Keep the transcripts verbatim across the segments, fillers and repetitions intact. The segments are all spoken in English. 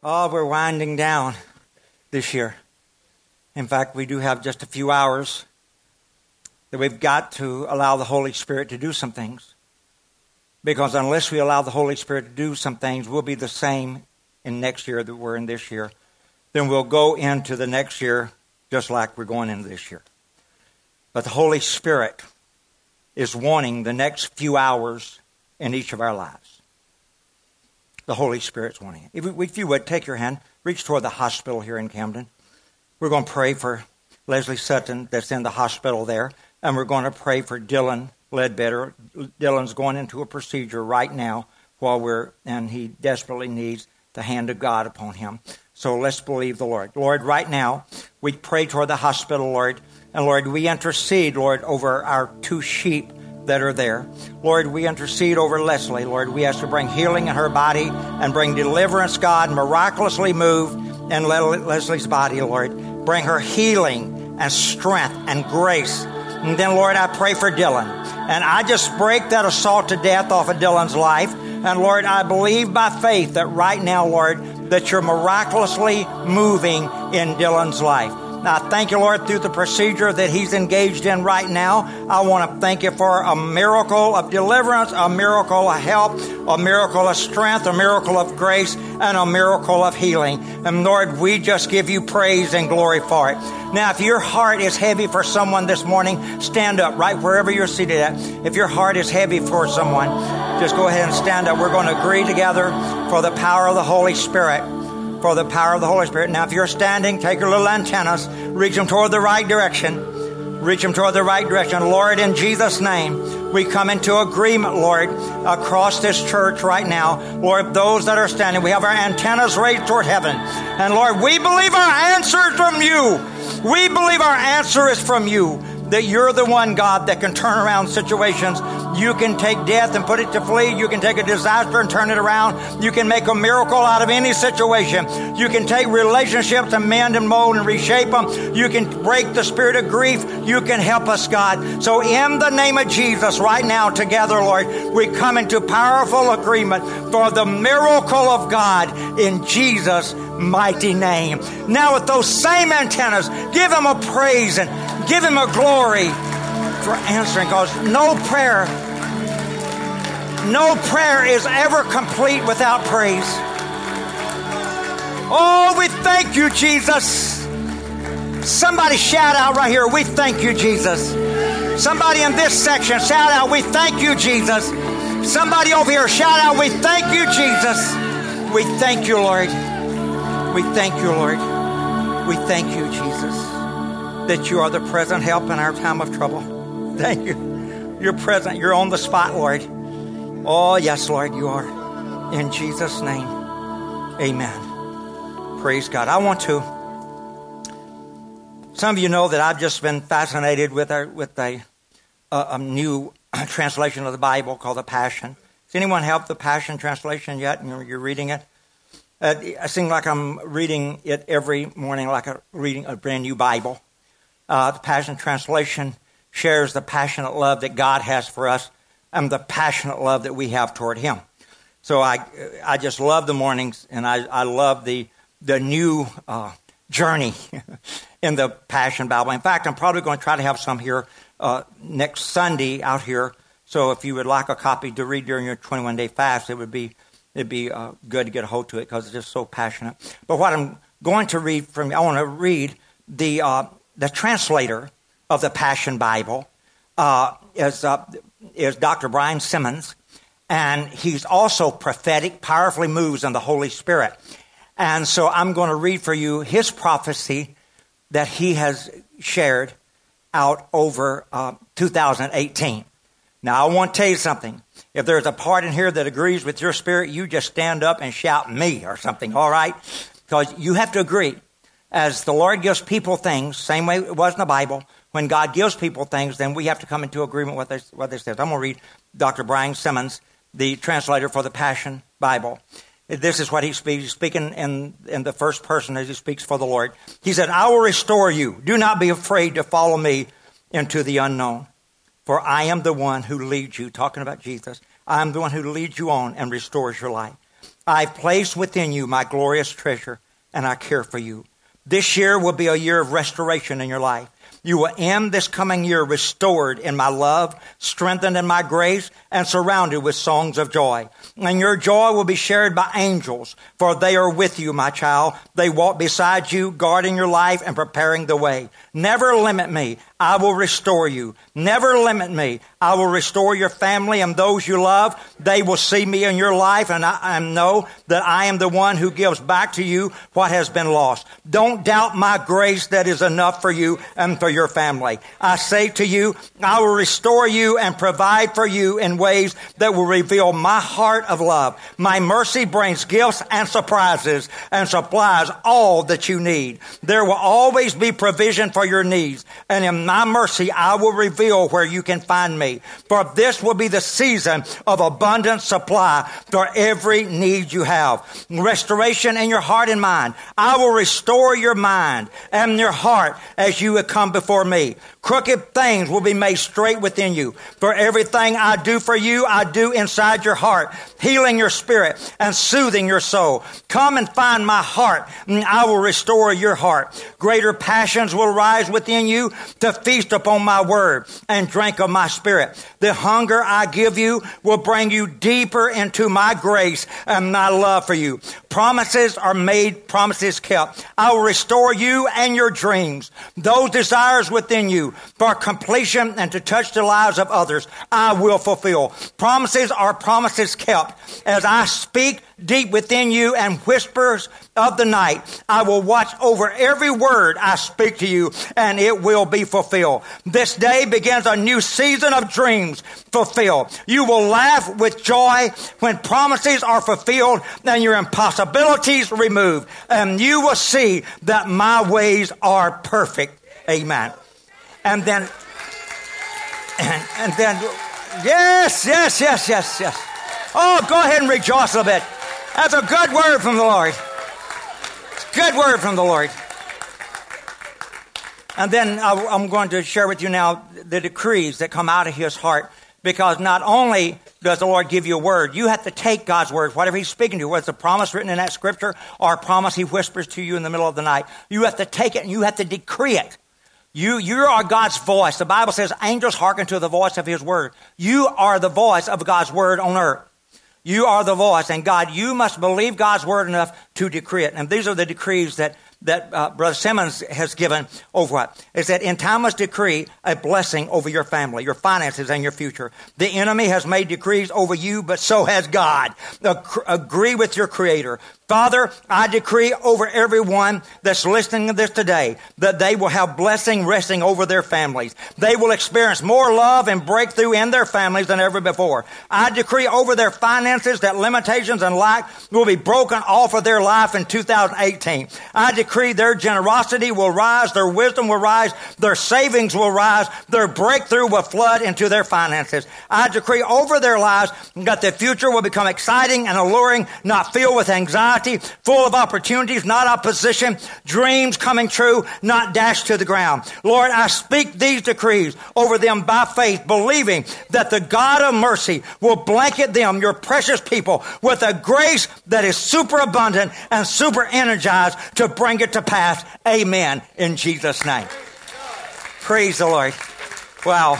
Oh, we're winding down this year. In fact, we do have just a few hours that we've got to allow the Holy Spirit to do some things. Because unless we allow the Holy Spirit to do some things, we'll be the same in next year that we're in this year. Then we'll go into the next year just like we're going into this year. But the Holy Spirit is wanting the next few hours in each of our lives. The Holy Spirit's wanting it. If, we, if you would, take your hand, reach toward the hospital here in Camden. We're going to pray for Leslie Sutton that's in the hospital there. And we're going to pray for Dylan Ledbetter. Dylan's going into a procedure right now while we're, and he desperately needs the hand of God upon him. So let's believe the Lord. Lord, right now, we pray toward the hospital, Lord. And Lord, we intercede, Lord, over our two sheep that are there. Lord, we intercede over Leslie. Lord, we ask to bring healing in her body and bring deliverance, God, miraculously move in Leslie's body, Lord. Bring her healing and strength and grace. And then, Lord, I pray for Dylan. And I just break that assault to death off of Dylan's life. And Lord, I believe by faith that right now, Lord, that you're miraculously moving in Dylan's life. Now, I thank you, Lord, through the procedure that he's engaged in right now. I want to thank you for a miracle of deliverance, a miracle of help, a miracle of strength, a miracle of grace, and a miracle of healing. And Lord, we just give you praise and glory for it. Now, if your heart is heavy for someone this morning, stand up right wherever you're seated at. If your heart is heavy for someone, just go ahead and stand up. We're going to agree together for the power of the Holy Spirit. For the power of the Holy Spirit. Now, if you're standing, take your little antennas, reach them toward the right direction. Reach them toward the right direction. Lord, in Jesus' name, we come into agreement, Lord, across this church right now. Lord, those that are standing, we have our antennas raised toward heaven. And Lord, we believe our answer is from you. We believe our answer is from you. That you're the one, God, that can turn around situations. You can take death and put it to flee. You can take a disaster and turn it around. You can make a miracle out of any situation. You can take relationships and mend and mold and reshape them. You can break the spirit of grief. You can help us, God. So in the name of Jesus, right now, together, Lord, we come into powerful agreement for the miracle of God in Jesus' mighty name. Now with those same antennas, give him a praise and give him a glory for answering, because no prayer, no prayer is ever complete without praise. Oh, we thank you, Jesus. Somebody shout out right here, we thank you, Jesus. Somebody in this section, shout out, we thank you, Jesus. Somebody over here, shout out, we thank you, Jesus. We thank you, Lord. We thank you, Lord. We thank you, Jesus, that you are the present help in our time of trouble. Thank you. You're present. You're on the spot, Lord. Oh, yes, Lord, you are. In Jesus' name, amen. Praise God. I want to, some of you know that I've just been fascinated with, our, with a, a, a new translation of the Bible called the Passion. Has anyone helped the Passion translation yet? You're, you're reading it? Uh, I seem like I'm reading it every morning, like a, reading a brand new Bible. Uh, the Passion translation shares the passionate love that God has for us and the passionate love that we have toward him. So I I just love the mornings, and I, I love the the new uh, journey in the Passion Bible. In fact, I'm probably going to try to have some here uh, next Sunday out here. So if you would like a copy to read during your twenty-one day fast, it would be it'd be uh, good to get a hold to it because it's just so passionate. But what I'm going to read from, I want to read the uh, the translator of the Passion Bible uh, is uh, is Doctor Brian Simmons, and he's also prophetic, powerfully moves in the Holy Spirit. And so I'm going to read for you his prophecy that he has shared out over uh, two thousand eighteen. Now, I want to tell you something. If there's a part in here that agrees with your spirit, you just stand up and shout me or something, all right? Because you have to agree. As the Lord gives people things, same way it was in the Bible, when God gives people things, then we have to come into agreement with this, what this says. I'm going to read Doctor Brian Simmons, the translator for the Passion Bible. This is what he speaks. He's speaking in, in the first person as he speaks for the Lord. He said, I will restore you. Do not be afraid to follow me into the unknown. For I am the one who leads you, talking about Jesus. I am the one who leads you on and restores your life. I've placed within you my glorious treasure, and I care for you. This year will be a year of restoration in your life. You will end this coming year restored in my love, strengthened in my grace, and surrounded with songs of joy. And your joy will be shared by angels, for they are with you, my child. They walk beside you, guarding your life and preparing the way. Never limit me. I will restore you. Never limit me. I will restore your family and those you love. They will see me in your life, and I, I know that I am the one who gives back to you what has been lost. Don't doubt my grace that is enough for you and for your family. I say to you, I will restore you and provide for you in ways that will reveal my heart of love. My mercy brings gifts and surprises and supplies all that you need. There will always be provision for your needs, and in my mercy I will reveal where you can find me. For this will be the season of abundant supply for every need you have. Restoration in your heart and mind. I will restore your mind and your heart as you have come before me. Crooked things will be made straight within you. For everything I do for you, I do inside your heart, healing your spirit and soothing your soul. Come and find my heart, and I will restore your heart. Greater passions will rise within you to feast upon my word and drink of my spirit. The hunger I give you will bring you deeper into my grace and my love for you. Promises are made, promises kept. I will restore you and your dreams, those desires within you for completion and to touch the lives of others. I will fulfill. Promises are promises kept. As I speak deep within you and whispers of the night, I will watch over every word I speak to you, and it will be fulfilled. This day begins a new season of dreams fulfilled. You will laugh with joy when promises are fulfilled and your impossibilities removed, and you will see that my ways are perfect. Amen. And then, and, and then, yes, yes, yes, yes, yes. Oh, go ahead and rejoice a bit. That's a good word from the Lord. It's a good word from the Lord. And then I'm going to share with you now the decrees that come out of his heart, because not only does the Lord give you a word, you have to take God's word, whatever he's speaking to you, whether it's a promise written in that scripture or a promise he whispers to you in the middle of the night. You have to take it and you have to decree it. You, you are God's voice. The Bible says angels hearken to the voice of his word. You are the voice of God's word on earth. You are the voice. And God, you must believe God's word enough to decree it. And these are the decrees that, that uh, Brother Simmons has given over what? Is that in time must decree a blessing over your family, your finances, and your future. The enemy has made decrees over you, but so has God. Ag- agree with your Creator. Father, I decree over everyone that's listening to this today that they will have blessing resting over their families. They will experience more love and breakthrough in their families than ever before. I decree over their finances that limitations and lack will be broken off of their life in two thousand eighteen. I decree their generosity will rise, their wisdom will rise, their savings will rise, their breakthrough will flood into their finances. I decree over their lives that the future will become exciting and alluring, not filled with anxiety, full of opportunities, not opposition, dreams coming true, not dashed to the ground. Lord, I speak these decrees over them by faith, believing that the God of mercy will blanket them, your precious people, with a grace that is super abundant and super energized to bring it to pass. Amen. In Jesus' name. Praise the Lord. Wow.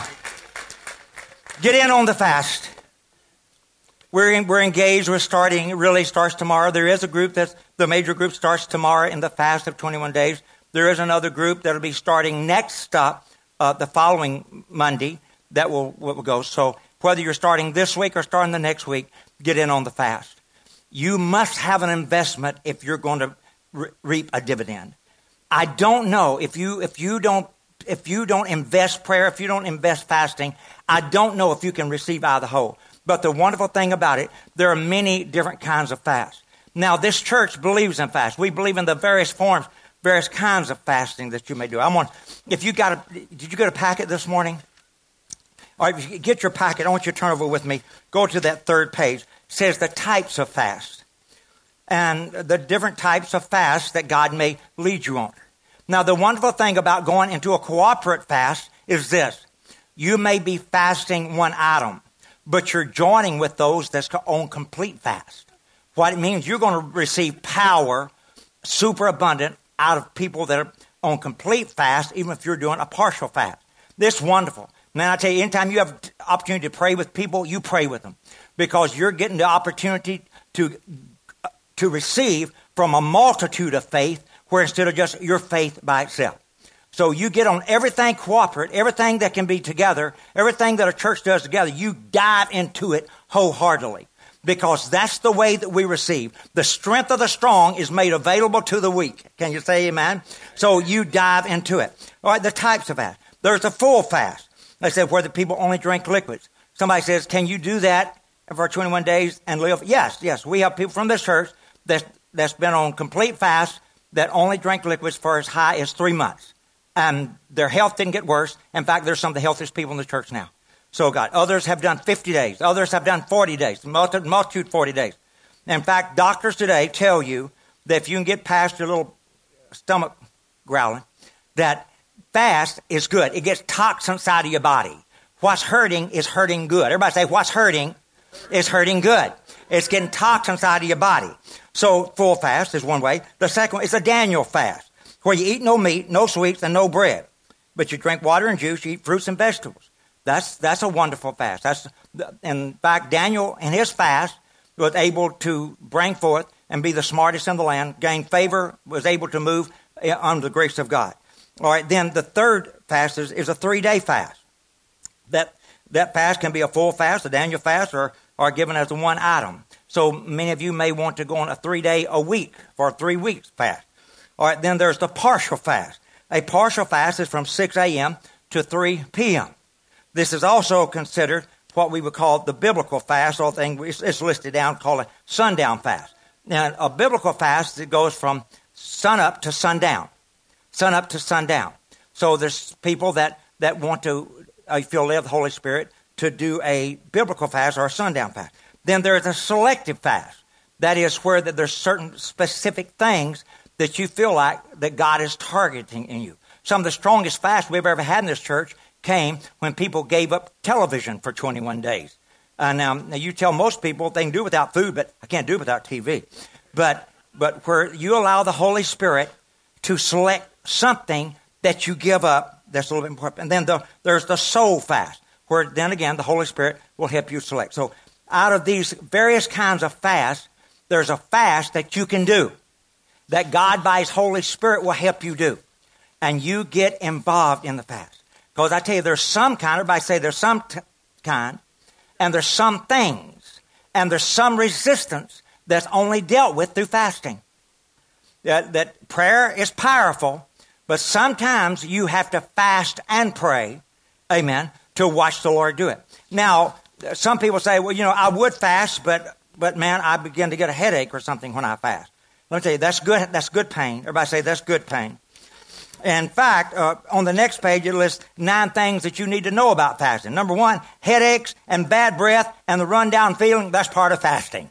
Get in on the fast. We're in, we're engaged. We're starting. It really starts tomorrow. There is a group that's the major group starts tomorrow in the fast of twenty-one days. There is another group that'll be starting next uh, uh, the following Monday that will will go. So whether you're starting this week or starting the next week, get in on the fast. You must have an investment if you're going to re- reap a dividend. I don't know if you if you don't if you don't invest prayer, if you don't invest fasting, I don't know if you can receive out of the hole. But the wonderful thing about it, there are many different kinds of fasts. Now, this church believes in fast. We believe in the various forms, various kinds of fasting that you may do. I want, if you got a, did you get a packet this morning? All right, if you get your packet, I want you to turn over with me. Go to that third page. It says the types of fast and the different types of fast that God may lead you on. Now, the wonderful thing about going into a corporate fast is this. You may be fasting one item, but you're joining with those that's on complete fast. What it means, you're going to receive power superabundant out of people that are on complete fast, even if you're doing a partial fast. This is wonderful. Man, I tell you, anytime you have opportunity to pray with people, you pray with them, because you're getting the opportunity to to receive from a multitude of faith, where instead of just your faith by itself. So you get on everything corporate, everything that can be together, everything that a church does together, you dive into it wholeheartedly, because that's the way that we receive. The strength of the strong is made available to the weak. Can you say amen? So you dive into it. All right, the types of fast. There's a full fast. They said where the people only drink liquids. Somebody says, can you do that for twenty-one days and live? Yes, yes. We have people from this church that's, that's been on complete fast that only drink liquids for as high as three months. And their health didn't get worse. In fact, they're some of the healthiest people in the church now. So God, others have done fifty days. Others have done forty days. Multitude forty days. In fact, doctors today tell you that if you can get past your little stomach growling, that fast is good. It gets toxins out of your body. What's hurting is hurting good. Everybody say, what's hurting is hurting good. It's getting toxins out of your body. So full fast is one way. The second one is a Daniel fast, where you eat no meat, no sweets, and no bread. But you drink water and juice, you eat fruits and vegetables. That's that's a wonderful fast. That's in fact, Daniel in his fast was able to bring forth and be the smartest in the land, gain favor, was able to move under the grace of God. All right, then the third fast is, is a three-day fast. That that fast can be a full fast, a Daniel fast, or, or given as a one item. So many of you may want to go on a three-day a week for a three weeks fast. All right, then there's the partial fast. A partial fast is from six a.m. to three p.m. This is also considered what we would call the biblical fast, or thing it's listed down called a sundown fast. Now, a biblical fast, it goes from sunup to sundown. Sun up to sundown. So there's people that, that want to, uh, if you'll live the Holy Spirit, to do a biblical fast or a sundown fast. Then there's a selective fast. That is where that there's certain specific things that you feel like that God is targeting in you. Some of the strongest fasts we've ever had in this church came when people gave up television for twenty-one days. Uh, now, now, you tell most people they can do without food, but I can't do it without T V. But, but where you allow the Holy Spirit to select something that you give up, that's a little bit important. And then the, there's the soul fast, where then again the Holy Spirit will help you select. So out of these various kinds of fasts, there's a fast that you can do, that God by His Holy Spirit will help you do. And you get involved in the fast. Because I tell you, there's some kind, everybody say there's some t- kind, and there's some things, and there's some resistance that's only dealt with through fasting. That, that prayer is powerful, but sometimes you have to fast and pray, amen, to watch the Lord do it. Now, some people say, well, you know, I would fast, but but man, I begin to get a headache or something when I fast. Let me tell you, that's good. That's good pain. Everybody say that's good pain. In fact, uh, on the next page, it lists nine things that you need to know about fasting. Number one, headaches and bad breath and the rundown feeling, that's part of fasting.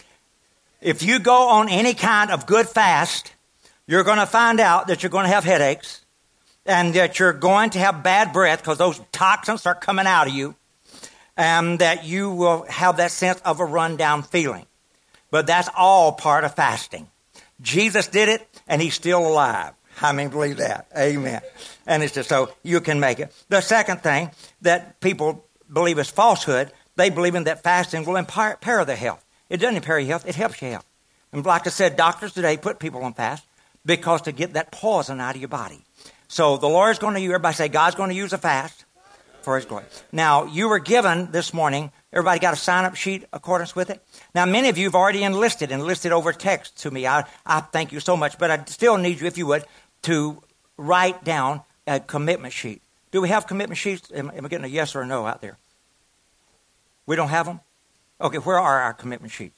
If you go on any kind of good fast, you're going to find out that you're going to have headaches and that you're going to have bad breath because those toxins are coming out of you, and that you will have that sense of a rundown feeling. But that's all part of fasting. Jesus did it, and He's still alive. I mean, believe that. Amen. And it's just so you can make it. The second thing that people believe is falsehood, they believe in that fasting will impair their health. It doesn't impair your health. It helps your health. And like I said, doctors today put people on fast because to get that poison out of your body. So the Lord is going to use, everybody say, God's going to use a fast for His glory. Now, you were given this morning, everybody got a sign-up sheet accordance with it? Now, many of you have already enlisted, enlisted over text to me. I, I thank you so much, but I still need you, if you would, to write down a commitment sheet. Do we have commitment sheets? Am, am I getting a yes or a no out there? We don't have them? Okay, where are our commitment sheets?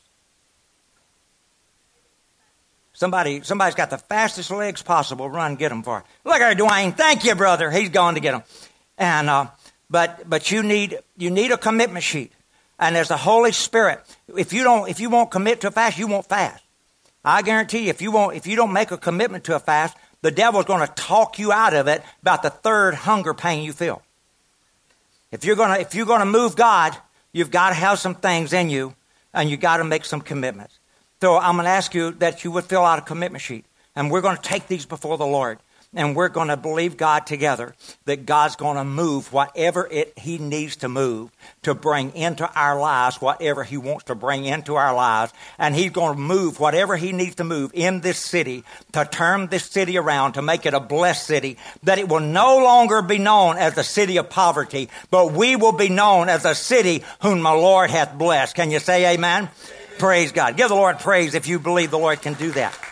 Somebody, somebody's got the fastest legs possible. Run, get them for her. Look at her, Dwayne. Thank you, brother. He's going to get them. And uh, but but you need you need a commitment sheet. And there's the Holy Spirit. If you don't if you won't commit to a fast, you won't fast. I guarantee you, if you won't if you don't make a commitment to a fast, the devil's going to talk you out of it about the third hunger pain you feel. If you're gonna if you're gonna move God, you've got to have some things in you, and you got to make some commitments. So I'm going to ask you that you would fill out a commitment sheet. And we're going to take these before the Lord. And we're going to believe God together that God's going to move whatever it He needs to move to bring into our lives whatever He wants to bring into our lives. And He's going to move whatever He needs to move in this city to turn this city around, to make it a blessed city, that it will no longer be known as a city of poverty, but we will be known as a city whom the Lord hath blessed. Can you say amen? Amen. Praise God. Give the Lord praise if you believe the Lord can do that.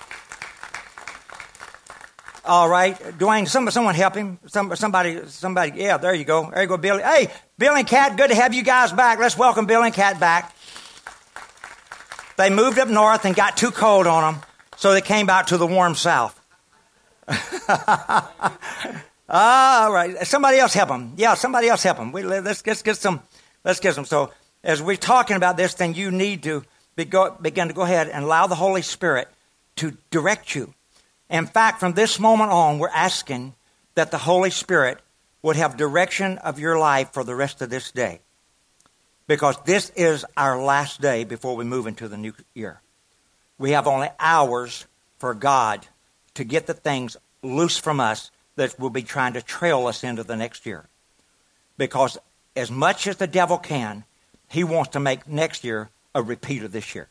All right, Dwayne, some, someone help him. Some, somebody, somebody, yeah, there you go. There you go, Billy. Hey, Billy and Kat, good to have you guys back. Let's welcome Billy and Kat back. They moved up north and got too cold on them, so they came back to the warm south. All right, somebody else help them. Yeah, somebody else help them. We, let's, let's get some, let's get some. So as we're talking about this, then you need to be go, begin to go ahead and allow the Holy Spirit to direct you. In fact, from this moment on, we're asking that the Holy Spirit would have direction of your life for the rest of this day. Because this is our last day before we move into the new year. We have only hours for God to get the things loose from us that will be trying to trail us into the next year. Because as much as the devil can, he wants to make next year a repeat of this year.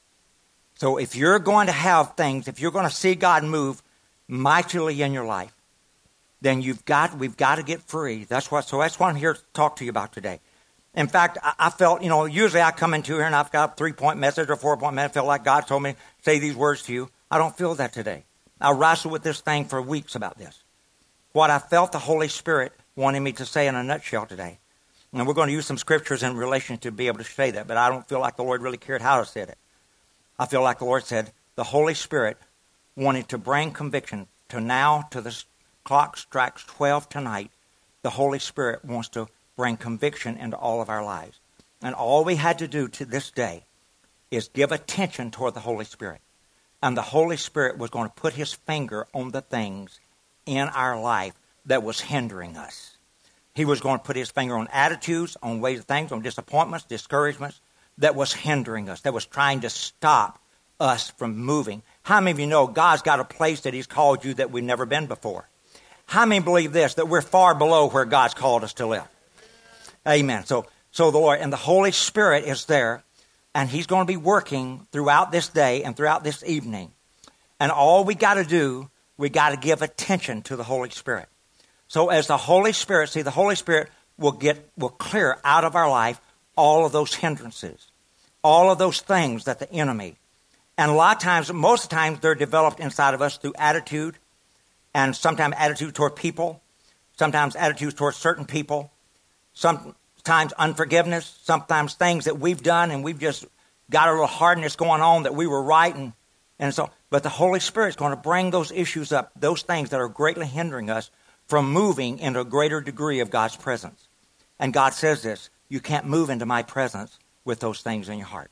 So if you're going to have things, if you're going to see God move mightily in your life, then you've got, we've got to get free. That's what, so that's what I'm here to talk to you about today. In fact, I, I felt, you know, usually I come into here and I've got a three-point message or four-point message. I feel like God told me, say these words to you. I don't feel that today. I wrestled with this thing for weeks about this. What I felt the Holy Spirit wanted me to say in a nutshell today. And we're going to use some scriptures in relation to be able to say that, but I don't feel like the Lord really cared how to say it. I feel like the Lord said the Holy Spirit wanted to bring conviction to now, to the clock strikes twelve tonight. The Holy Spirit wants to bring conviction into all of our lives. And all we had to do to this day is give attention toward the Holy Spirit. And the Holy Spirit was going to put His finger on the things in our life that was hindering us. He was going to put His finger on attitudes, on ways of things, on disappointments, discouragements, that was hindering us, that was trying to stop us from moving. How many of you know God's got a place that He's called you that we've never been before? How many believe this, that we're far below where God's called us to live? Amen. So, so the Lord, and the Holy Spirit is there, and He's going to be working throughout this day and throughout this evening. And all we got to do, we got to give attention to the Holy Spirit. So as the Holy Spirit, see, the Holy Spirit will get, will clear out of our life all of those hindrances, all of those things that the enemy, and a lot of times, most of the times, they're developed inside of us through attitude, and sometimes attitude toward people, sometimes attitudes toward certain people, sometimes unforgiveness, sometimes things that we've done and we've just got a little hardness going on that we were right, and, and so, but the Holy Spirit's going to bring those issues up, those things that are greatly hindering us from moving into a greater degree of God's presence. And God says this, you can't move into my presence with those things in your heart.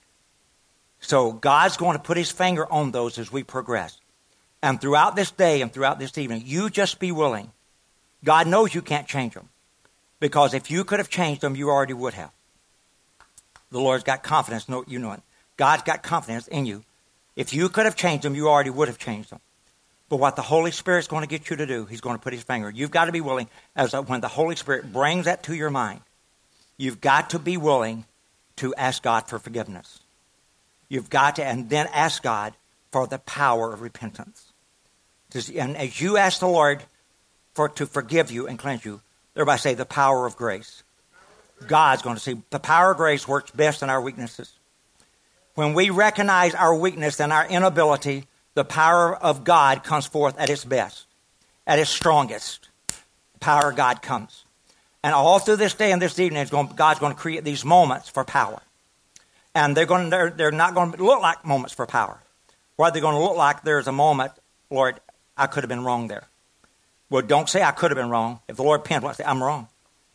So God's going to put His finger on those as we progress. And throughout this day and throughout this evening, you just be willing. God knows you can't change them. Because if you could have changed them, you already would have. The Lord's got confidence. No, you know it. God's got confidence in you. If you could have changed them, you already would have changed them. But what the Holy Spirit's going to get you to do, He's going to put His finger. You've got to be willing, as when the Holy Spirit brings that to your mind, you've got to be willing to ask God for forgiveness. You've got to, and then ask God for the power of repentance. And as you ask the Lord for to forgive you and cleanse you, everybody say the power of grace. God's going to see the power of grace works best in our weaknesses. When we recognize our weakness and our inability, the power of God comes forth at its best, at its strongest. The power of God comes. And all through this day and this evening, it's going, God's going to create these moments for power. And they're going to, they're, they're not going to look like moments for power. What they're going to look like, there's a moment, Lord, I could have been wrong there. Well, don't say I could have been wrong. If the Lord repents, say, I'm wrong.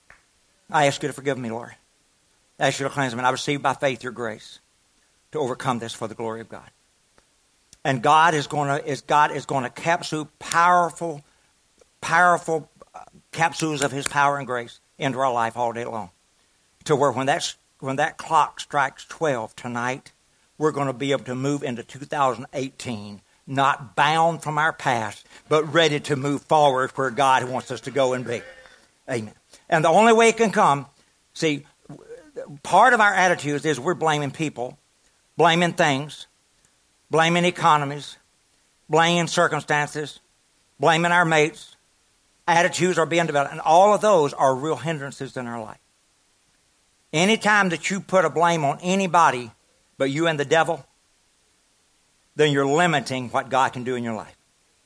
I ask you to forgive me, Lord. I ask you to cleanse me. And I receive by faith your grace to overcome this for the glory of God. And God is going to, is God is going to capsule powerful, powerful capsules of His power and grace into our life all day long. To where when that, when that clock strikes twelve tonight, we're going to be able to move into two thousand eighteen, not bound from our past, but ready to move forward where God wants us to go and be. Amen. And the only way it can come, see, part of our attitudes is we're blaming people, blaming things, blaming economies, blaming circumstances, blaming our mates. Attitudes are being developed, and all of those are real hindrances in our life. Anytime that you put a blame on anybody but you and the devil, then you're limiting what God can do in your life.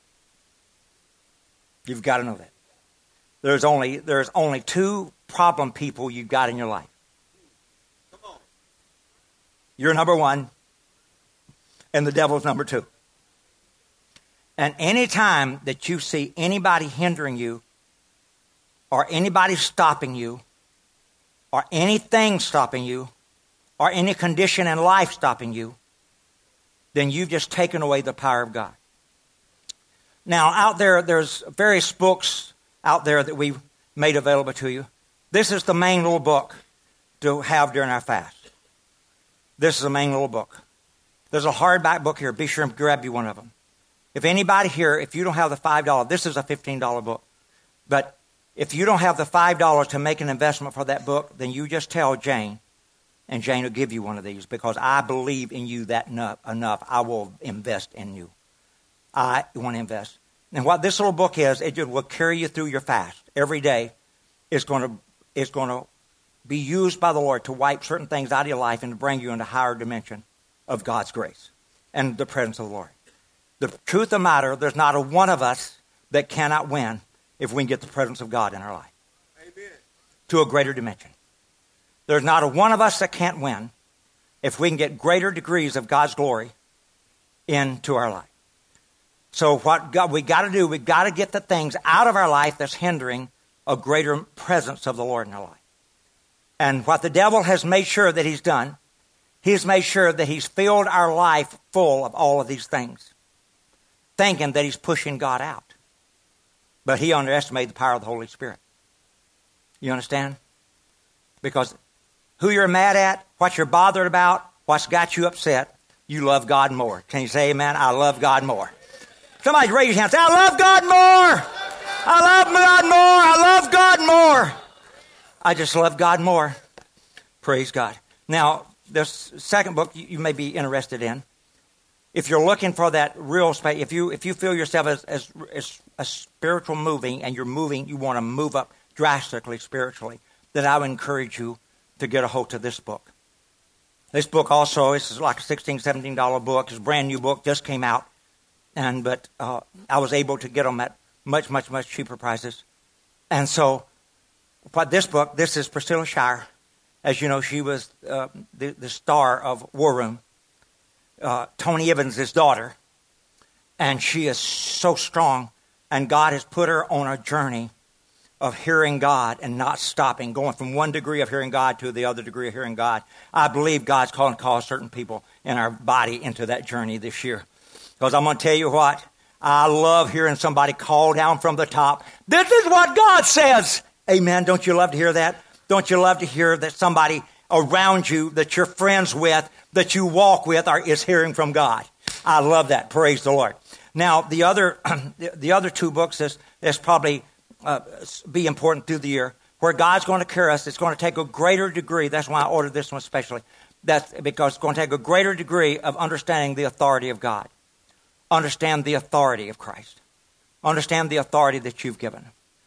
You've got to know that. There's only there's only two problem people you've got in your life. You're number one, and the devil's number two. And any time that you see anybody hindering you, or anybody stopping you, or anything stopping you, or any condition in life stopping you, then you've just taken away the power of God. Now, out there, there's various books out there that we've made available to you. This is the main little book to have during our fast. This is the main little book. There's a hardback book here. Be sure and grab you one of them. If anybody here, if you don't have the five dollars, this is a fifteen dollars book. But if you don't have the five dollars to make an investment for that book, then you just tell Jane, and Jane will give you one of these, because I believe in you that enough. enough. I will invest in you. I want to invest. And what this little book is, it will carry you through your fast. Every day is going to, is going to be used by the Lord to wipe certain things out of your life and to bring you into a higher dimension of God's grace and the presence of the Lord. The truth of the matter, there's not a one of us that cannot win if we can get the presence of God in our life. Amen. To a greater dimension. There's not a one of us that can't win if we can get greater degrees of God's glory into our life. So what God, we got to do, we got to get the things out of our life that's hindering a greater presence of the Lord in our life. And what the devil has made sure that he's done, he's made sure that he's filled our life full of all of these things, thinking that he's pushing God out. But he underestimated the power of the Holy Spirit. You understand? Because who you're mad at, what you're bothered about, what's got you upset, you love God more. Can you say amen? I love God more. Somebody raise your hand and say, I love God more. I love God more. I love God more. I just love God more. Praise God. Now, this second book you, you may be interested in. If you're looking for that real space, if you if you feel yourself as, as, as a spiritual moving, and you're moving, you want to move up drastically spiritually, then I would encourage you to get a hold of this book. This book also, this is like a sixteen dollars, seventeen dollars book. It's a brand new book, just came out. And but uh, I was able to get them at much, much, much cheaper prices. And so, but this book, this is Priscilla Shirer. As you know, she was uh, the, the star of War Room. Uh, Tony Evans' his daughter. And she is so strong. And God has put her on a journey of hearing God and not stopping, going from one degree of hearing God to the other degree of hearing God. I believe God's calling to call certain people in our body into that journey this year. Because I'm going to tell you what, I love hearing somebody call down from the top. This is what God says. Amen. Don't you love to hear that? Don't you love to hear that somebody around you that you're friends with, that you walk with, are, is hearing from God? I love that. Praise the Lord. Now, the other the other two books is, is probably uh, be important through the year, where God's going to carry us. It's going to take a greater degree. That's why I ordered this one especially. That's because it's going to take a greater degree of understanding the authority of God. Understand the authority of Christ. Understand the authority that you've given.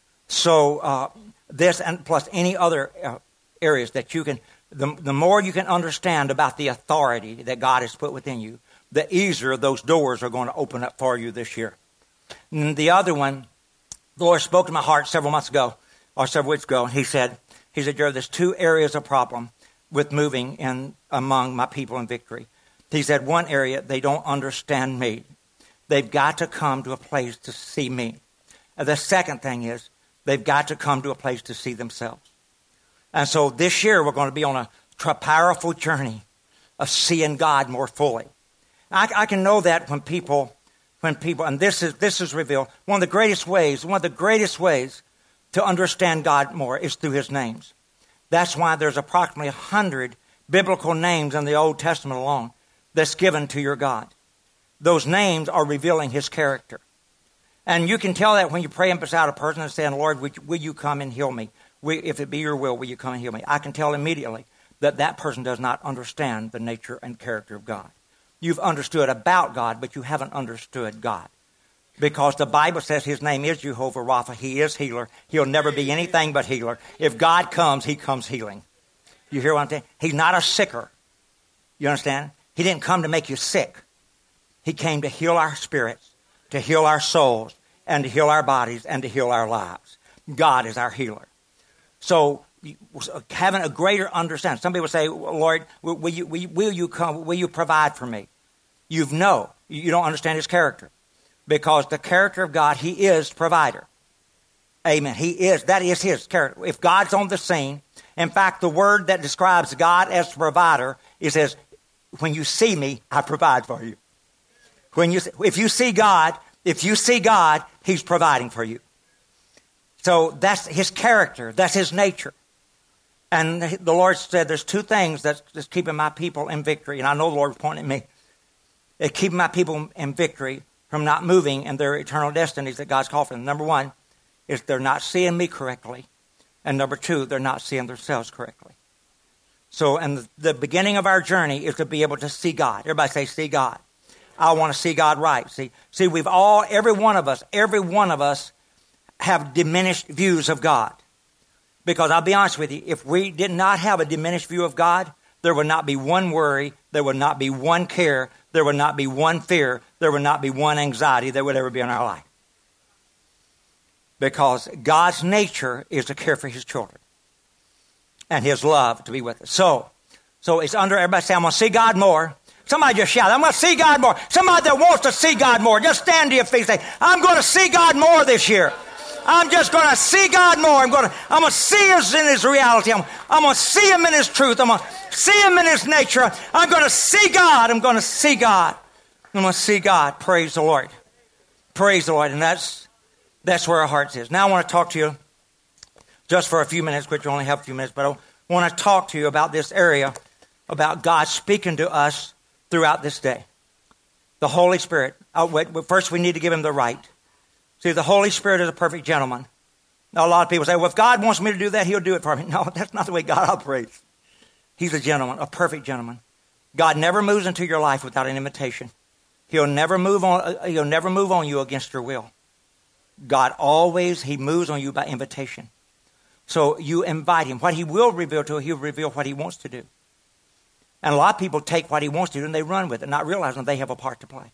So uh, this and plus any other uh, areas that you can, the, the more you can understand about the authority that God has put within you, the easier those doors are going to open up for you this year. And the other one, the Lord spoke to my heart several months ago, or several weeks ago, and he said, he said, Jerry, there's two areas of problem with moving in among my people in Victory. He said, one area, they don't understand me. They've got to come to a place to see me. And the second thing is, they've got to come to a place to see themselves. And so this year, we're going to be on a powerful journey of seeing God more fully. I, I can know that when people, when people, and this is this is revealed. One of the greatest ways, one of the greatest ways to understand God more is through His names. That's why there's approximately a hundred biblical names in the Old Testament alone that's given to your God. Those names are revealing his character. And you can tell that when you pray beside a person and saying, Lord, will you, will you come and heal me? Will, if it be your will, will you come and heal me? I can tell immediately that that person does not understand the nature and character of God. You've understood about God, but you haven't understood God. Because the Bible says his name is Jehovah Rapha. He is healer. He'll never be anything but healer. If God comes, he comes healing. You hear what I'm saying? He's not a sicker. You understand? He didn't come to make you sick. He came to heal our spirits, to heal our souls, and to heal our bodies, and to heal our lives. God is our healer. So having a greater understanding. Some people say, Lord, will you, will you, will you come? Will you provide for me? You know. You don't understand his character. Because the character of God, he is provider. Amen. He is. That is his character. If God's on the scene, in fact, the word that describes God as provider, it says, when you see me, I provide for you. When you, if you see God, if you see God, he's providing for you. So that's his character. That's his nature. And the Lord said, there's two things that's, that's keeping my people in victory. And I know the Lord's pointing at me. It's keeping my people in victory from not moving in their eternal destinies that God's called for them. Number one is they're not seeing me correctly. And number two, they're not seeing themselves correctly. So, and the, the beginning of our journey is to be able to see God. Everybody say, see God. I want to see God right. See, see, we've all, every one of us, every one of us have diminished views of God. Because I'll be honest with you, if we did not have a diminished view of God, there would not be one worry, there would not be one care, there would not be one fear, there would not be one anxiety that would ever be in our life. Because God's nature is to care for his children. And his love to be with us. So, so it's under, everybody say, I'm going to see God more. Somebody just shout, I'm going to see God more. Somebody that wants to see God more, just stand to your feet and say, I'm going to see God more this year. I'm just going to see God more. I'm going to, I'm going to see him in his reality. I'm, I'm going to see him in his truth. I'm going to see him in his nature. I'm going to see God. I'm going to see God. I'm going to see God. Praise the Lord. Praise the Lord. And that's, that's where our hearts is. Now I want to talk to you just for a few minutes, which we only have a few minutes, but I want to talk to you about this area, about God speaking to us throughout this day. The Holy Spirit. Uh, first, we need to give him the right. See, the Holy Spirit is a perfect gentleman. Now, a lot of people say, well, if God wants me to do that, he'll do it for me. No, that's not the way God operates. He's a gentleman, a perfect gentleman. God never moves into your life without an invitation. He'll never move on, he'll never move on you against your will. God always, he moves on you by invitation. So you invite him. What he will reveal to you, he'll reveal what he wants to do. And a lot of people take what he wants to do and they run with it, not realizing they have a part to play.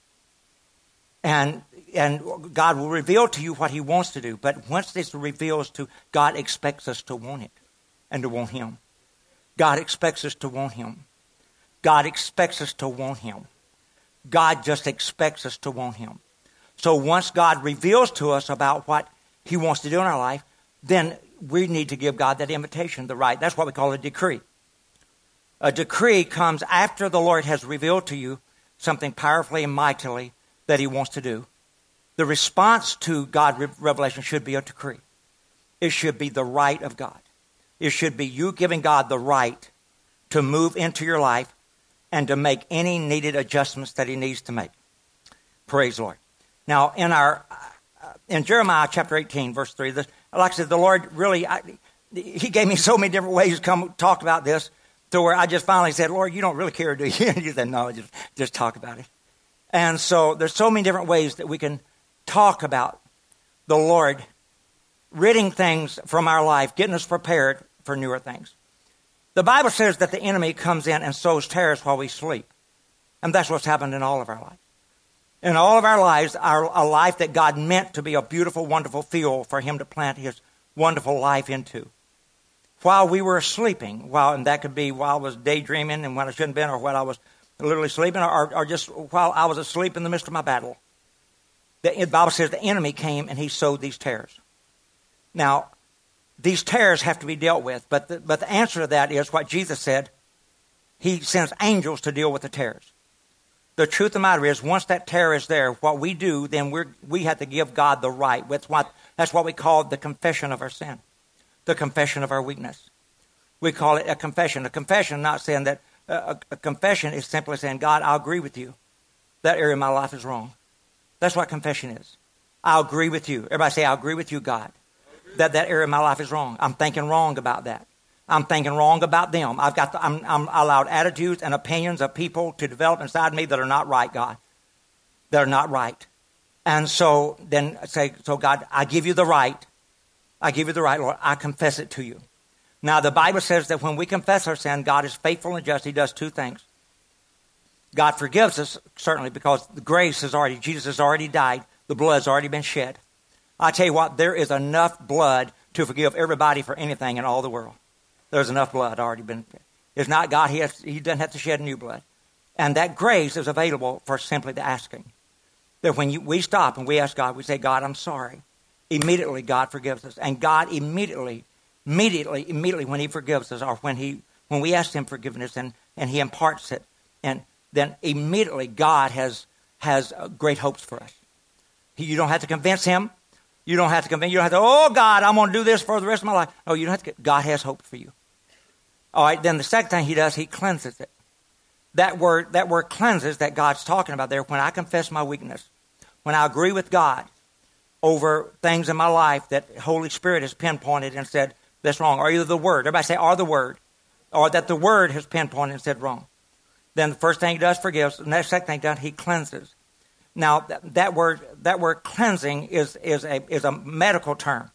And and God will reveal to you what he wants to do. But once this reveals to, God expects us to want it and to want him. God expects us to want him. God expects us to want him. God just expects us to want him. So once God reveals to us about what he wants to do in our life, then we need to give God that invitation, the right. That's what we call a decree. A decree comes after the Lord has revealed to you something powerfully and mightily that he wants to do. The response to God's revelation should be a decree. It should be the right of God. It should be you giving God the right to move into your life and to make any needed adjustments that he needs to make. Praise the Lord. Now, in our in Jeremiah chapter eighteen, verse three, this, like I said, the Lord really, I, he gave me so many different ways to come talk about this to where I just finally said, Lord, you don't really care, do you? And he said, no, just, just talk about it. And so there's so many different ways that we can talk about the Lord ridding things from our life, getting us prepared for newer things. The Bible says that the enemy comes in and sows tares while we sleep. And that's what's happened in all of our lives. In all of our lives, our, a life that God meant to be a beautiful, wonderful field for him to plant his wonderful life into. While we were sleeping, while, and that could be while I was daydreaming and when I shouldn't have been, or while I was literally sleeping, or, or just while I was asleep in the midst of my battle. The Bible says the enemy came and he sowed these tares. Now, these tares have to be dealt with, but the, but the answer to that is what Jesus said. He sends angels to deal with the tares. The truth of the matter is, once that tare is there, what we do, then we're, we have to give God the right. That's what, that's what we call the confession of our sin, the confession of our weakness. We call it a confession. A confession, not saying that a, a confession is simply saying, God, I'll agree with you. That area of my life is wrong. That's what confession is. I'll agree with you. Everybody say, I'll agree with you, God. That that area of my life is wrong. I'm thinking wrong about that. I'm thinking wrong about them. I've got, the, I'm, I'm allowed attitudes and opinions of people to develop inside me that are not right, God. That are not right. And so then say, so God, I give you the right. I give you the right, Lord. I confess it to you. Now, the Bible says that when we confess our sin, God is faithful and just. He does two things. God forgives us, certainly, because the grace has already, Jesus has already died. The blood has already been shed. I tell you what, there is enough blood to forgive everybody for anything in all the world. There's enough blood already been. It's not God. He, has, he doesn't have to shed new blood. And that grace is available for simply the asking. That when you, we stop and we ask God, we say, God, I'm sorry. Immediately, God forgives us. And God immediately, immediately, immediately when he forgives us, or when he when we ask him forgiveness and, and he imparts it, and then immediately God has, has great hopes for us. He, you don't have to convince him. You don't have to convince. You don't have to, oh, God, I'm going to do this for the rest of my life. No, you don't have to. God has hope for you. All right, then the second thing he does, he cleanses it. That word, that word cleanses that God's talking about there, when I confess my weakness, when I agree with God over things in my life that Holy Spirit has pinpointed and said, that's wrong, or either the word, everybody say, or the word, or that the word has pinpointed and said wrong. Then the first thing he does, forgives, and the second thing he does, he cleanses. Now, that, that word, that word cleansing is, is, a, is a medical term.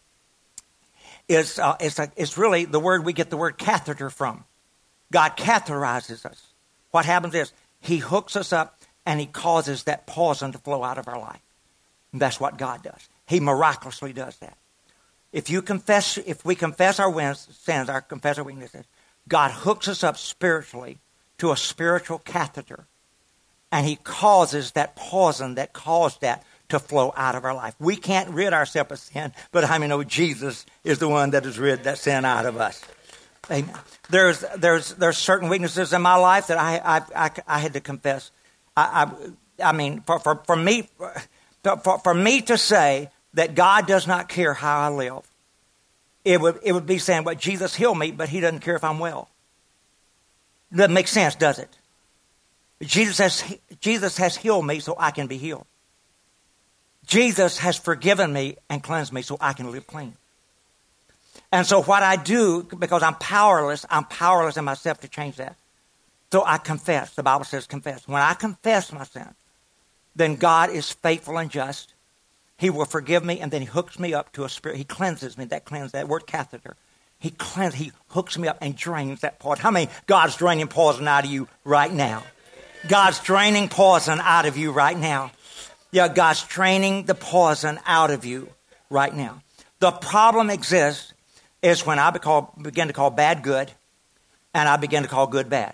It's, uh, it's, a, it's really the word we get the word catheter from. God catheterizes us. What happens is he hooks us up and he causes that poison to flow out of our life. And that's what God does. He miraculously does that. If you confess, if we confess our wins, sins, our confess our weaknesses, God hooks us up spiritually to a spiritual catheter. And he causes that poison that caused that to flow out of our life. We can't rid ourselves of sin, but I mean, know Jesus is the one that has rid that sin out of us. Amen. There's there's there's certain weaknesses in my life that I I I, I had to confess. I I, I mean, for, for for me for, for me to say that God does not care how I live, it would it would be saying, "But Jesus healed me, but he doesn't care if I'm well." Doesn't make sense, does it? Jesus has Jesus has healed me so I can be healed. Jesus has forgiven me and cleansed me so I can live clean. And so what I do, because I'm powerless, I'm powerless in myself to change that. So I confess. The Bible says confess. When I confess my sin, then God is faithful and just. He will forgive me, and then he hooks me up to a spirit. He cleanses me. That cleanses, that word catheter. He cleanses, he hooks me up and drains that poison. How many God's draining poison out of you right now? God's draining poison out of you right now. Yeah, God's draining the poison out of you right now. The problem exists is when I begin to call bad good and I begin to call good bad.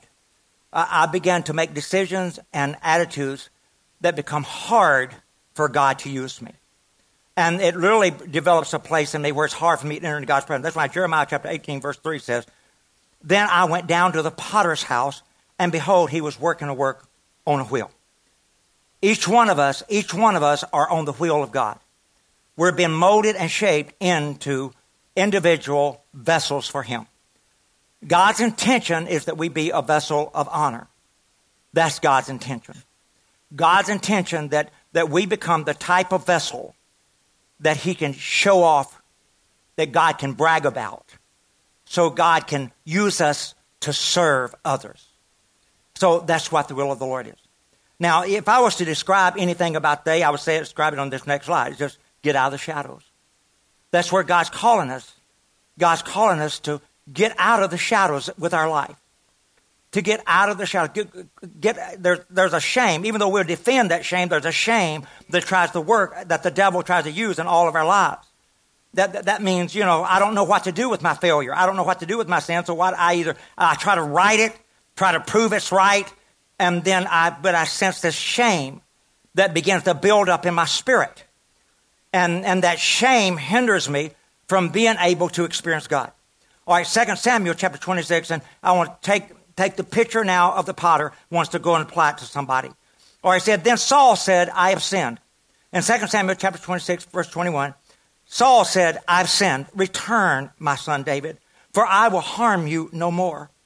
I begin to make decisions and attitudes that become hard for God to use me. And it literally develops a place in me where it's hard for me to enter into God's presence. That's why Jeremiah chapter eighteen verse three says, "Then I went down to the potter's house, and behold, he was working a work on a wheel." Each one of us, each one of us are on the wheel of God. We're being molded and shaped into individual vessels for him. God's intention is that we be a vessel of honor. That's God's intention. God's intention that, that we become the type of vessel that he can show off, that God can brag about, so God can use us to serve others. So that's what the will of the Lord is. Now, if I was to describe anything about today, I would say describe it on this next slide. It's just get out of the shadows. That's where God's calling us. God's calling us to get out of the shadows with our life. To get out of the shadows. Get, get, there, there's a shame. Even though we'll defend that shame, there's a shame that tries to work, that the devil tries to use in all of our lives. That, that, that means, you know, I don't know what to do with my failure. I don't know what to do with my sin. So what I either, I try to write it, try to prove it's right, and then I, but I sense this shame that begins to build up in my spirit. And, and that shame hinders me from being able to experience God. All right, Second Samuel chapter twenty-six, and I want to take, take the picture now of the potter, wants to go and apply it to somebody. All right, it said, then Saul said, I have sinned. In Second Samuel chapter twenty-six, verse twenty-one, Saul said, I've sinned. Return, my son David, for I will harm you no more.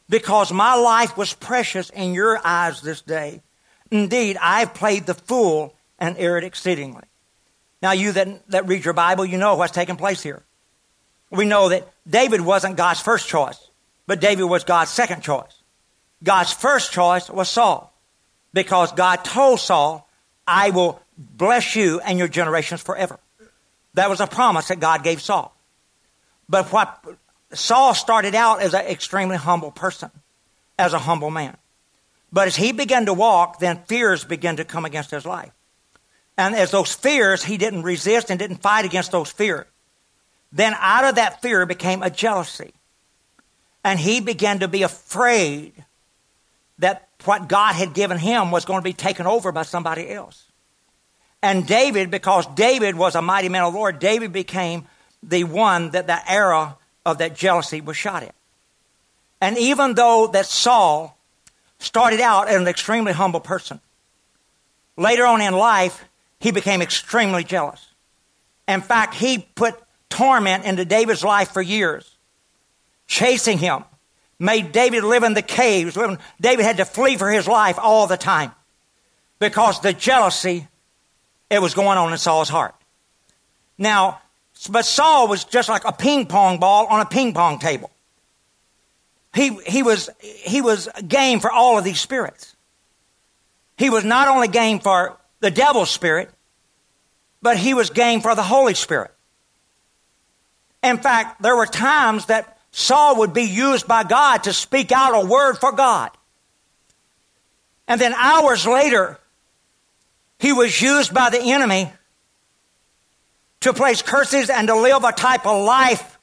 because my life was precious in your eyes this day. Indeed, I have played the fool and erred exceedingly. Now, you that, that read your Bible, you know what's taking place here. We know that David wasn't God's first choice, but David was God's second choice. God's first choice was Saul, because God told Saul, I will bless you and your generations forever. That was a promise that God gave Saul. But what Saul started out as an extremely humble person, as a humble man. But as he began to walk, then fears began to come against his life. And as those fears, he didn't resist and didn't fight against those fears. Then out of that fear became a jealousy. And he began to be afraid that what God had given him was going to be taken over by somebody else. And David, because David was a mighty man of the Lord, David became the one that the arrow of that jealousy was shot at. And even though that Saul started out as an extremely humble person, later on in life, he became extremely jealous. In fact, he put torment into David's life for years, chasing him, made David live in the caves. David had to flee for his life all the time because the jealousy, it was going on in Saul's heart. Now, but Saul was just like a ping pong ball on a ping pong table. He, he was, he was game for all of these spirits. He was not only game for the devil's spirit, but he was game for the Holy Spirit. In fact, there were times that Saul would be used by God to speak out a word for God. And then hours later, he was used by the enemy to place curses and to live a type of life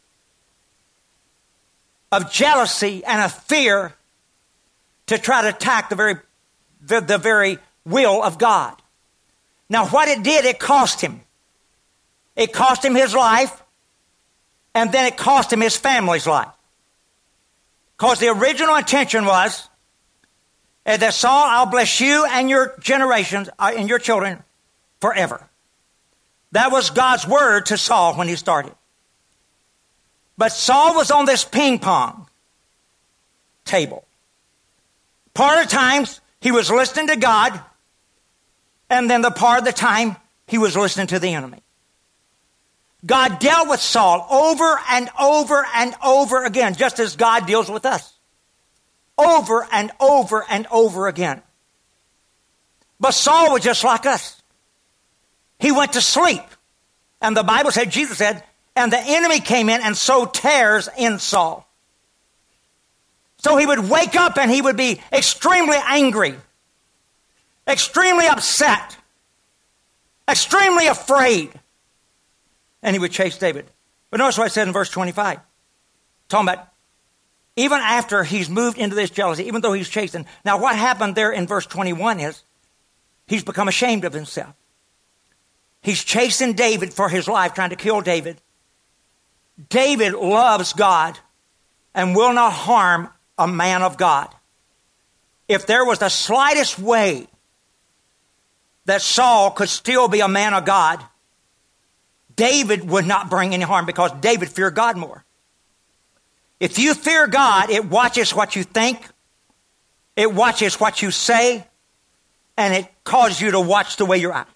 of jealousy and of fear to try to attack the very, the, the very will of God. Now, what it did, it cost him. It cost him his life, and then it cost him his family's life. Because the original intention was that Saul, I'll bless you and your generations uh, and your children forever. That was God's word to Saul when he started. But Saul was on this ping pong table. Part of the times he was listening to God, and then the part of the time he was listening to the enemy. God dealt with Saul over and over and over again, just as God deals with us. Over and over and over again. But Saul was just like us. He went to sleep. And the Bible said, Jesus said, and the enemy came in and sowed tares in Saul. So he would wake up and he would be extremely angry, extremely upset, extremely afraid. And he would chase David. But notice what I said in verse twenty-five. Talking about even after he's moved into this jealousy, even though he's chasing. Now what happened there in verse twenty-one is he's become ashamed of himself. He's chasing David for his life, trying to kill David. David loves God and will not harm a man of God. If there was the slightest way that Saul could still be a man of God, David would not bring any harm because David feared God more. If you fear God, it watches what you think, it watches what you say, and it causes you to watch the way you're acting.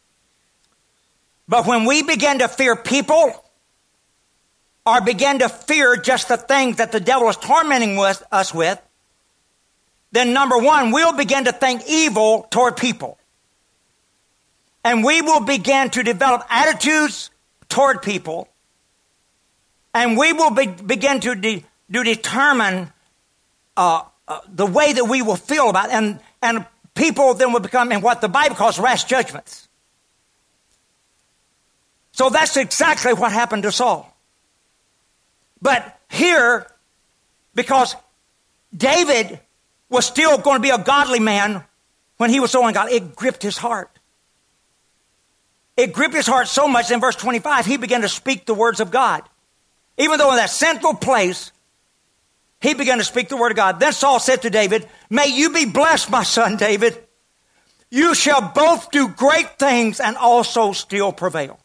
But when we begin to fear people, or begin to fear just the things that the devil is tormenting with, us with, then number one, we'll begin to think evil toward people. And we will begin to develop attitudes toward people. And we will be, begin to, de, to determine uh, uh, the way that we will feel about it. And, and people then will become in what the Bible calls rash judgments. So that's exactly what happened to Saul. But here, because David was still going to be a godly man when he was so ungodly, it gripped his heart. It gripped his heart so much in verse twenty-five, he began to speak the words of God. Even though in that central place, he began to speak the word of God. Then Saul said to David, may you be blessed, my son David. You shall both do great things and also still prevail.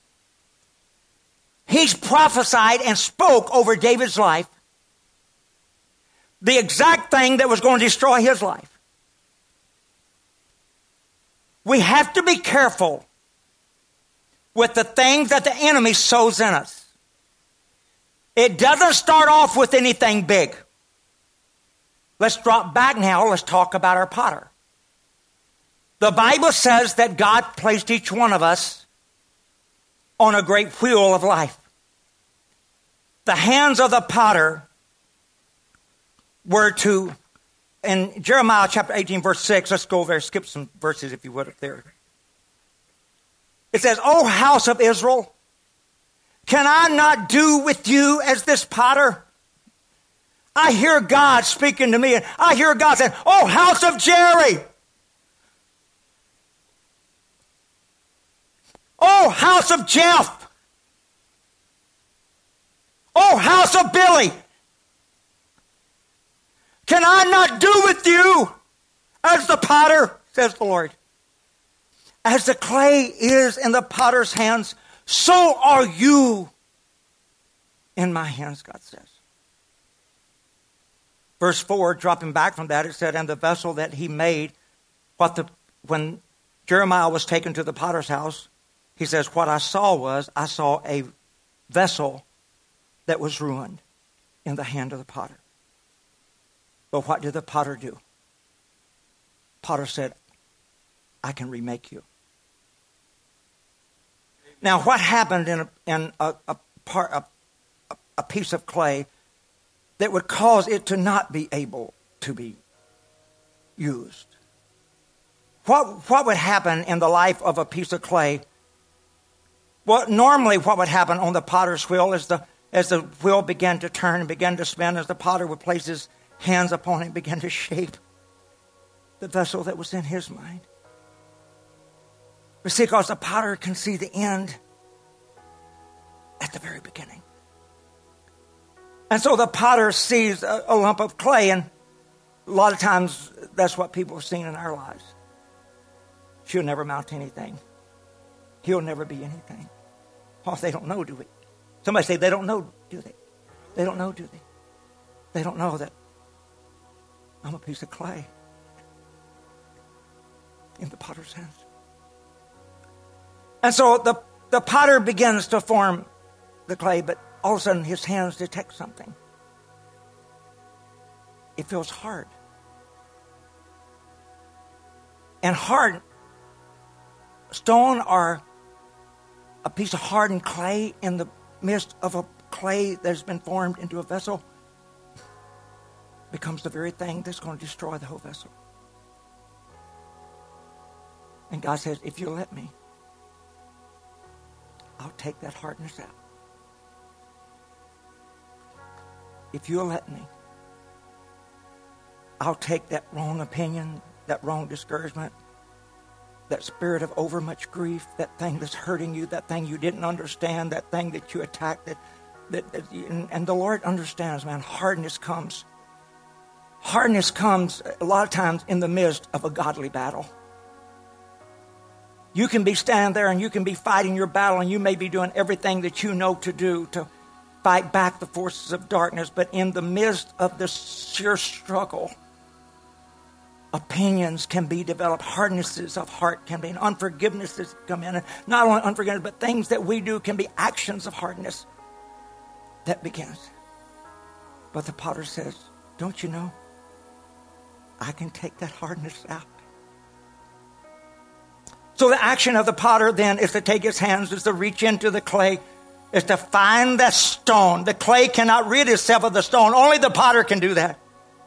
He's prophesied and spoke over David's life the exact thing that was going to destroy his life. We have to be careful with the things that the enemy sows in us. It doesn't start off with anything big. Let's drop back now. Let's talk about our potter. The Bible says that God placed each one of us on a great wheel of life. The hands of the potter were to, in Jeremiah chapter eighteen, verse six, let's go there, skip some verses if you would up there. It says, O house of Israel, can I not do with you as this potter? I hear God speaking to me, and I hear God saying, oh, house of Jerry. Oh, house of Jeff. Oh, house of Billy. Can I not do with you as the potter, says the Lord? As the clay is in the potter's hands, so are you in my hands, God says. Verse four, dropping back from that, it said, and the vessel that he made, what the when Jeremiah was taken to the potter's house, he says, what I saw was, I saw a vessel that was ruined in the hand of the potter. But what did the potter do? Potter said, I can remake you. Now, what happened in a, in a, a, part, a, a piece of clay that would cause it to not be able to be used? What, what would happen in the life of a piece of clay? Well, normally what would happen on the potter's wheel is the as the wheel began to turn and began to spin, as the potter would place his hands upon it and begin to shape the vessel that was in his mind. But see, because the potter can see the end at the very beginning. And so the potter sees a, a lump of clay, and a lot of times that's what people have seen in our lives. She'll never amount to anything. He'll never be anything. Oh, they don't know, do we? Somebody say they don't know, do they? They don't know, do they? They don't know that I'm a piece of clay in the potter's hands. And so the, the potter begins to form the clay, but all of a sudden his hands detect something. It feels hard. And hard stone or a piece of hardened clay in the midst of a clay that has been formed into a vessel becomes the very thing that's going to destroy the whole vessel. And God says, if you let me, I'll take that hardness out. If you'll let me, I'll take that wrong opinion, that wrong discouragement, that spirit of overmuch grief, that thing that's hurting you, that thing you didn't understand, that thing that you attacked. That, that, that you, and, and the Lord understands, man, hardness comes. Hardness comes a lot of times in the midst of a godly battle. You can be standing there and you can be fighting your battle, and you may be doing everything that you know to do to fight back the forces of darkness. But in the midst of this sheer struggle, opinions can be developed, hardnesses of heart can be, and unforgivenesses come in. And not only unforgiveness, but things that we do can be actions of hardness that begins. But the potter says, don't you know, I can take that hardness out. So the action of the potter then is to take his hands, is to reach into the clay, is to find that stone. The clay cannot rid itself of the stone. Only the potter can do that.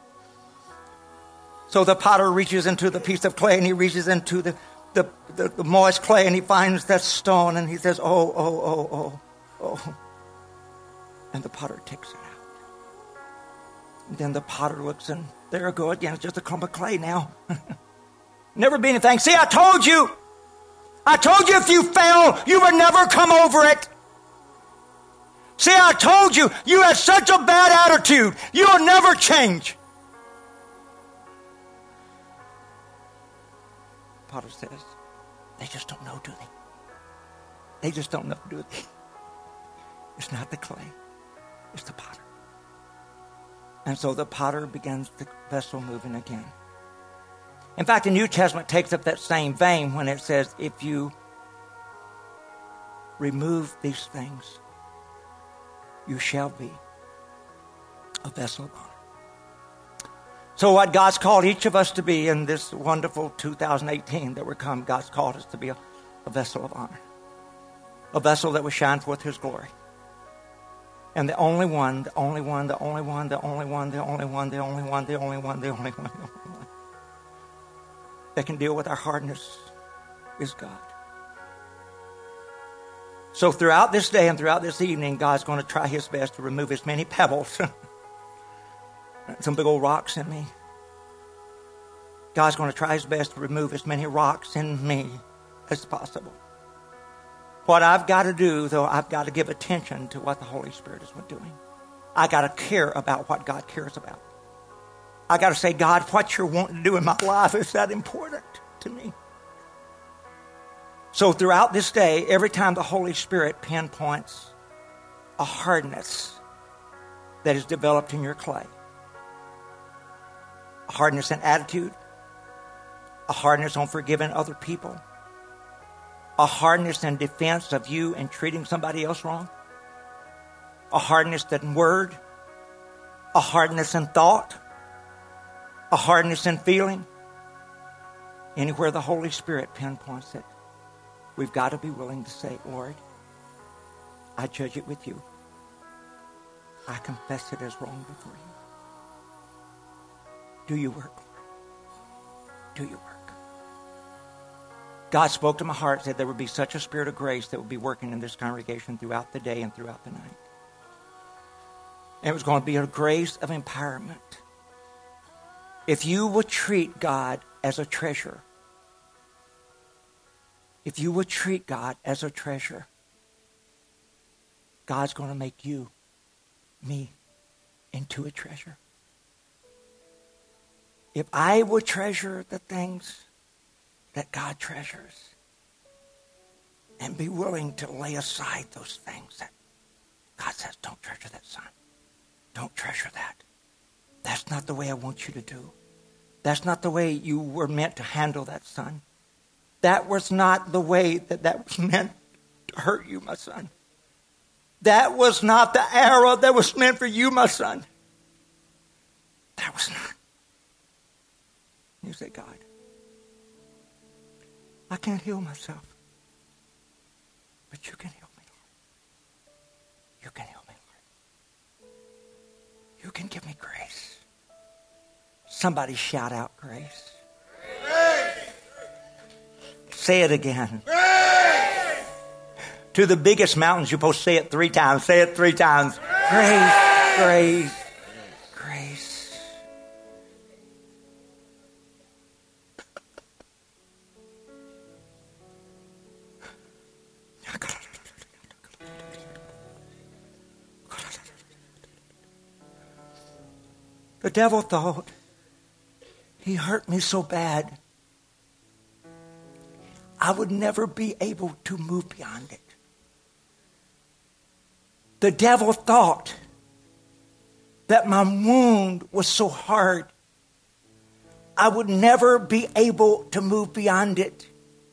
So the potter reaches into the piece of clay, and he reaches into the, the, the, the moist clay, and he finds that stone, and he says, oh, oh, oh, oh, oh. And the potter takes it out. And then the potter looks, and there it goes again. It's just a clump of clay now. Never be anything. See, I told you. I told you if you fail, you would never come over it. See, I told you, you had such a bad attitude. You'll never change. Potter says, they just don't know, do they? They just don't know, do they? It's not the clay. It's the potter. And so the potter begins the vessel moving again. In fact, the New Testament takes up that same vein when it says, if you remove these things, you shall be a vessel of honor. So what God's called each of us to be in this wonderful two thousand eighteen that we're come, God's called us to be a, a vessel of honor. A vessel that will shine forth His glory. And the only one, the only one, the only one, the only one, the only one, the only one, the only one, the only one, the only one that can deal with our hardness is God. So throughout this day and throughout this evening, God's going to try His best to remove as many pebbles, some big old rocks in me. God's going to try His best to remove as many rocks in me as possible. What I've got to do, though, I've got to give attention to what the Holy Spirit is doing. I got to care about what God cares about. I got to say, God, what you're wanting to do in my life is that important to me. So throughout this day, every time the Holy Spirit pinpoints a hardness that is developed in your clay, a hardness in attitude, a hardness on forgiving other people, a hardness in defense of you and treating somebody else wrong, a hardness in word, a hardness in thought, a hardness in feeling. Anywhere the Holy Spirit pinpoints it, we've got to be willing to say, Lord, I judge it with you. I confess it as wrong before you. Do you work, Lord? Do you work? God spoke to my heart, said there would be such a spirit of grace that would be working in this congregation throughout the day and throughout the night. And it was going to be a grace of empowerment. If you would treat God as a treasure, if you would treat God as a treasure, God's going to make you, me, into a treasure. If I would treasure the things that God treasures and be willing to lay aside those things that God says, don't treasure that, son. Don't treasure that. That's not the way I want you to do. That's not the way you were meant to handle that, son. That was not the way that that was meant to hurt you, my son. That was not the arrow that was meant for you, my son. That was not. You say, God, I can't heal myself. But you can heal me, Lord. You can heal me, Lord. You can give me grace. Somebody shout out grace. Grace. Say it again. Grace. To the biggest mountains, you're supposed to say it three times. Say it three times. Grace, grace, grace. The devil thought he hurt me so bad I would never be able to move beyond it. The devil thought that my wound was so hard I would never be able to move beyond it.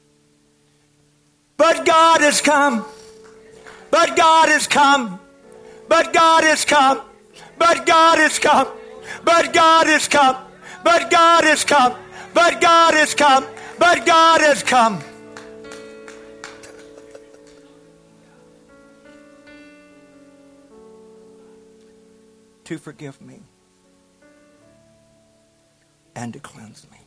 But God has come. But God has come. But God has come. But God has come. But God has come. But God has come. But God has come. But God has come. To forgive me and to cleanse me.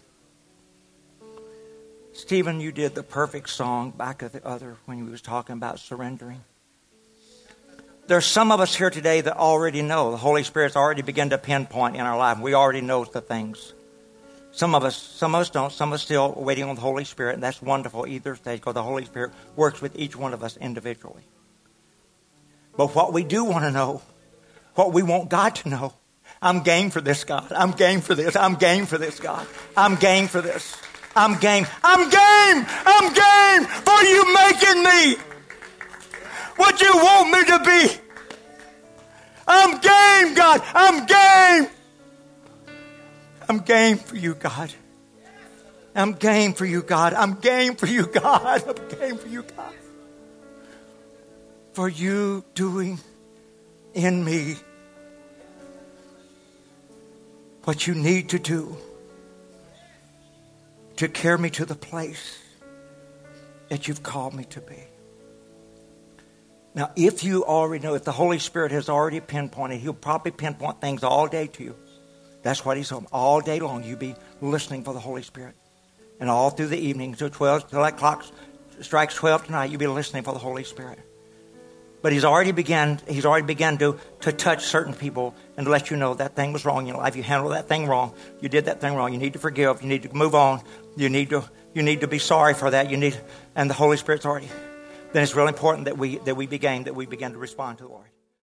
Stephen, you did the perfect song back at the other when he was talking about surrendering. There's some of us here today that already know. The Holy Spirit's already begun to pinpoint in our life. We already know the things. Some of us, some of us don't. Some of us still waiting on the Holy Spirit, and that's wonderful either stage because the Holy Spirit works with each one of us individually. But what we do want to know, what we want God to know, I'm game for this, God. I'm game for this. I'm game for this, God. I'm game for this. I'm game. I'm game. I'm game for you making me what you want me to be. I'm game, God. I'm game. I'm game for you, God. I'm game for you, God. I'm game for you, God. I'm game for you, God. For you doing in me what you need to do to carry me to the place that you've called me to be. Now, if you already know, if the Holy Spirit has already pinpointed, He'll probably pinpoint things all day to you. That's what He's on. All day long, you'll be listening for the Holy Spirit. And all through the evening, till twelve, till that clock strikes twelve tonight, you'll be listening for the Holy Spirit. But He's already began. He's already begun to to touch certain people and to let you know that thing was wrong in your life. You handled that thing wrong. You did that thing wrong. You need to forgive. You need to move on. You need to you need to be sorry for that. You need, and the Holy Spirit's already. Then it's really important that we that we begin that we begin to respond to the Lord.